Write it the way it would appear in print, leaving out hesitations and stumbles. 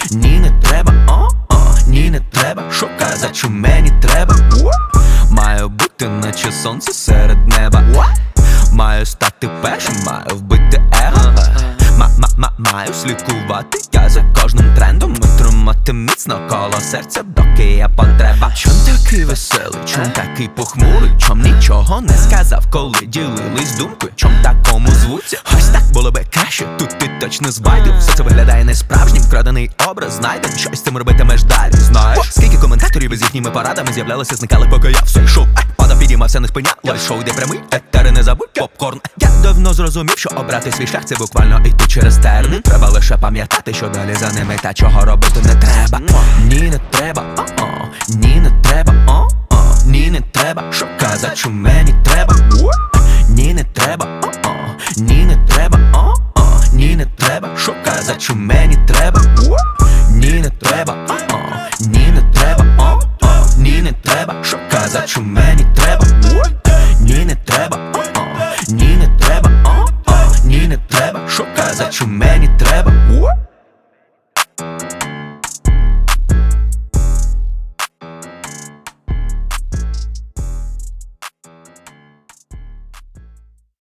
ні, не треба, ні, не треба, що казать, що мені треба. Маю бути, наче сонце серед неба. Маю стати першим, маю вбити его. Маю слідкувати я за кожним трендом і тримати міцно коло серця, доки є потреба. Чом такий веселий, чом такий похмурий, чом нічого не сказав, коли ділились думкою? Чом так кому звуться? Ось так було би краще, тут ти точно збайдив. Все це виглядає несправжнім, вкрадений образ знайден. Щось з цим робитимеш далі, знаєш? Скільки коментаторів із їхніми порадами з'являлися, зникали, поки я все йшов. Падав, підіймався, не спинялось, шоу йде прямий, етери не забудь, попкорн. Я давно зрозумів, що обрати свій шлях — це буквально йти через терни. Треба лише пам'ятати, що далі за ними та чого робити не треба. Ні, не треба, ні, не треба, ні, не треба, що казать, що мені треба. Ні, не треба, ні, не треба, ні, не треба, що казать, що мені треба. Ні, не треба, ні, не треба, ні, не треба, що казать, що мені треба.